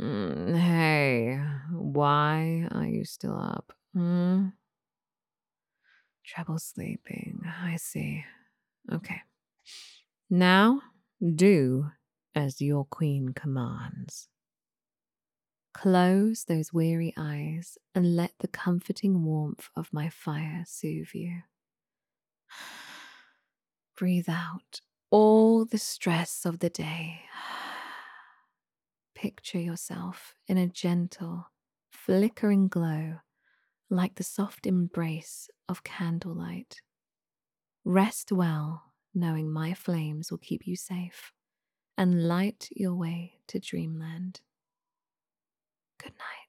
Hey, why are you still up? Hmm? Trouble sleeping. I see. Okay. Now, do as your queen commands. Close those weary eyes and let the comforting warmth of my fire soothe you. Breathe out all the stress of the day. Picture yourself in a gentle, flickering glow like the soft embrace of candlelight. Rest well, knowing my flames will keep you safe and light your way to dreamland. Good night.